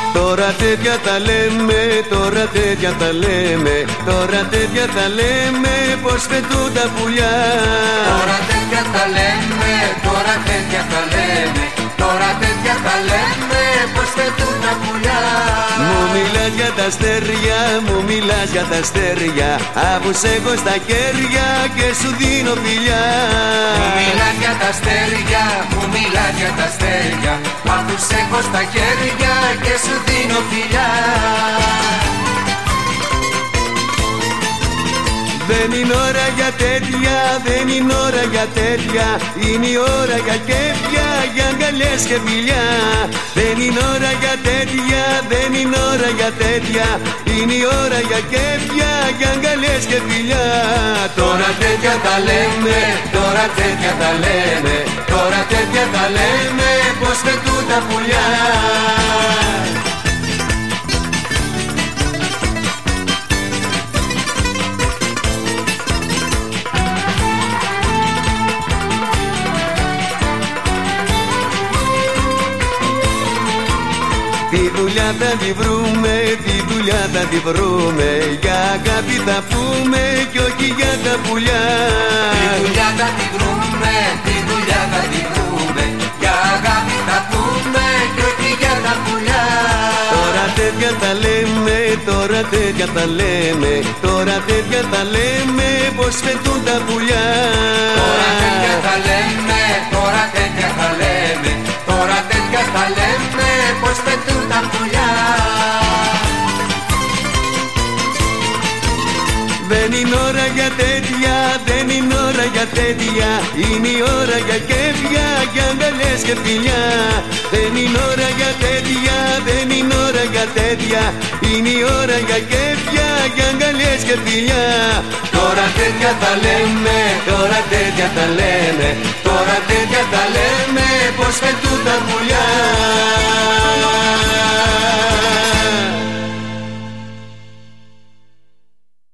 Τώρα τέτοια τα λέμε, τώρα τέτοια τα λέμε, τώρα τέτοια τα λέμε, πως πετούν τα πουλιά. Τώρα τέτοια τα λέμε, τώρα τέτοια τα λέμε, τώρα τέτοια τα λέμε, πως πετούν τα πουλιά. Μου μιλάς για τα αστέρια, μου μιλάς για τα αστέρια, αφού σ' έχω στα χέρια και σου δίνω φιλιά. Μου μιλάς για τα αστέρια, μου μιλάς για τα αστέρια, αφού σ' έχω στα χέρια και σου δίνω φιλιά. Δεν είναι ώρα για τέτοια, δεν είναι ώρα για τέτοια, είναι η ώρα για κέφια, για αγκαλιές και φιλιά. Δεν είναι ώρα για τέτοια, δεν είναι ώρα για τέτοια, είναι η ώρα για κέφια, για αγκαλιές και φιλιά. Τώρα τέτοια τα λέμε, τώρα τέτοια τα λέμε, τώρα τέτοια τα λέμε, πως πετούν τα πουλιά. Τη δουλειά θα τη βρούμε, τη δουλειά θα τη βρούμε, για αγάπη θα πούμε κι όχι για τα πουλιά. Τη δουλειά θα τη βρούμε, τη δουλειά θα τη βρούμε, για αγάπη θα πούμε κι όχι για τα πουλιά. Τώρα τέτοια τα λέμε, τώρα τέτοια τα λέμε, τώρα τέτοια τα λέμε, πως πετούν τα πουλιά. Τώρα τέτοια τα λέμε, τώρα τέτοια τα λέμε, τώρα τέτοια τα λέμε, πως πετούν τα πουλιά. Δεν είναι ώρα για τέτοια, δεν είναι ώρα για τέτοια, είναι η ώρα για κέφια, για αγκαλιές και φιλιά. Δεν είναι ώρα για τέτοια, δεν είναι ώρα για τέτοια, είναι η ώρα για κέφια, για αγκαλιές και φιλιά. Τώρα τέτοια τα λέμε, τώρα τέτοια τα λέμε, τώρα τέτοια τα λέμε, πως πετούν τα πουλιά.